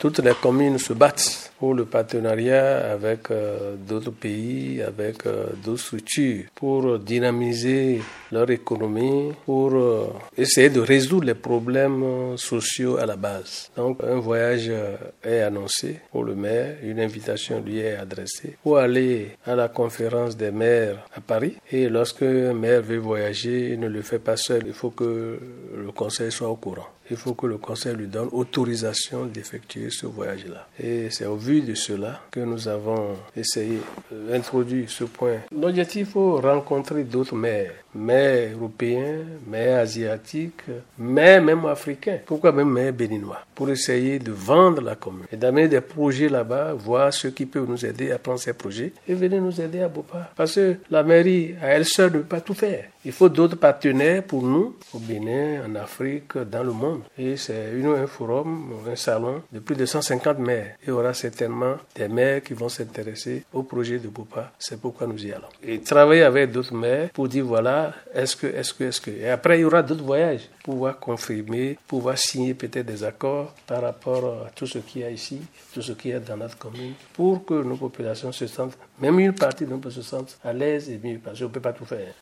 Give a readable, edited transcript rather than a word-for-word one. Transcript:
toutes les communes se battent pour le partenariat avec d'autres pays, avec d'autres structures, pour dynamiser leur économie, pour essayer de résoudre les problèmes sociaux à la base. Donc un voyage est annoncé pour le maire, une invitation lui est adressée pour aller à la conférence des maires à Paris. Et lorsque un maire veut voyager, il ne le fait pas seul, il faut que le conseil soit au courant. Il faut que le conseil lui donne autorisation d'effectuer ce voyage-là. Et c'est au vu de cela que nous avons essayé d'introduire ce point. L'objectif, il faut rencontrer d'autres maires européens, maires asiatiques, maires même africains, pourquoi même maires béninois, pour essayer de vendre la commune et d'amener des projets là-bas, voir ceux qui peuvent nous aider à prendre ces projets et venir nous aider à Bopa. Parce que la mairie, à elle seule, ne peut pas tout faire. Il faut d'autres partenaires pour nous, au Bénin, en Afrique, dans le monde. Et c'est un forum, un salon de plus de 150 maires. Il y aura certainement des maires qui vont s'intéresser au projet de Bopa. C'est pourquoi nous y allons. Et travailler avec d'autres maires pour dire voilà, est-ce que. Et après, il y aura d'autres voyages pour pouvoir confirmer, pouvoir signer peut-être des accords par rapport à tout ce qu'il y a ici, tout ce qu'il y a dans notre commune, pour que nos populations se sentent, même une partie de nous se sentent à l'aise et mieux, parce qu'on ne peut pas tout faire.